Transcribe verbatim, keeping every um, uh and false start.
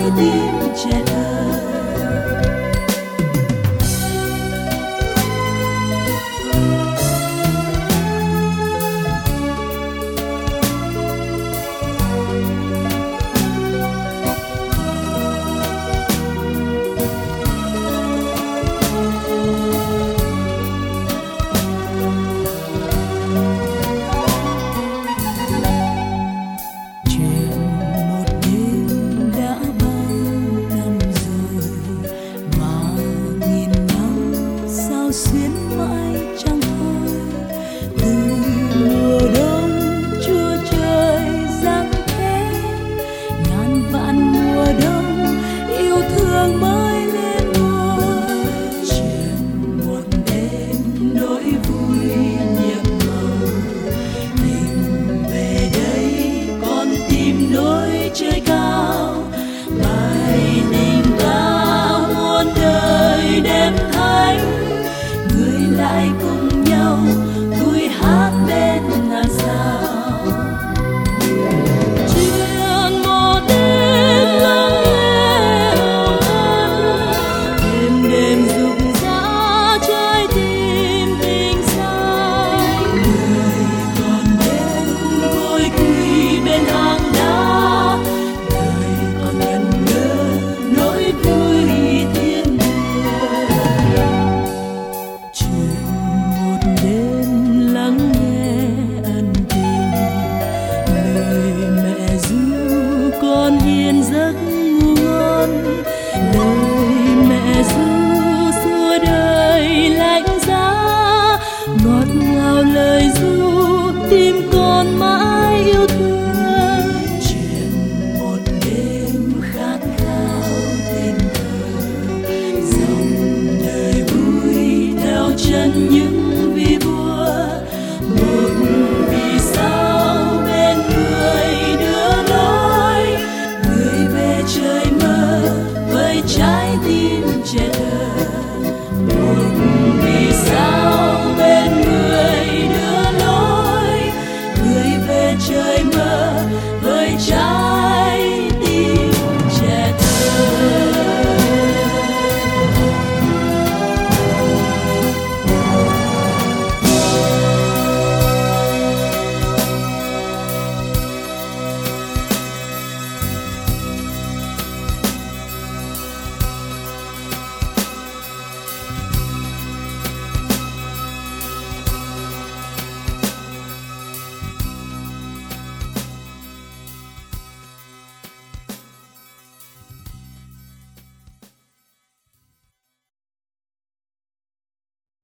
trái tim trẻ thơ. Xuyến mãi chẳng thôi, từ mùa đông chua trời giăng thế, ngàn vạn mùa đông yêu thương mới lên ngôi. Chuyện một đêm nỗi vui nhiệm màu, tình về đây con tìm nỗi trời cao, bài tình ca muôn đời đêm thánh, lại cùng nhau vui hát bên ngàn sao. Chuyện một đêm lắng nghe hồng ân, đêm đêm rụng rã trái tim tình xanh. Người còn đến ngồi quỳ bên hang đá, đời còn ngẩn ngơ nỗi vui thiên đường. Lắng nghe ân tình, lời mẹ ru con yên giấc ngủ ngon, lời mẹ ru xua đời lạnh giá, ngọt ngào lời ru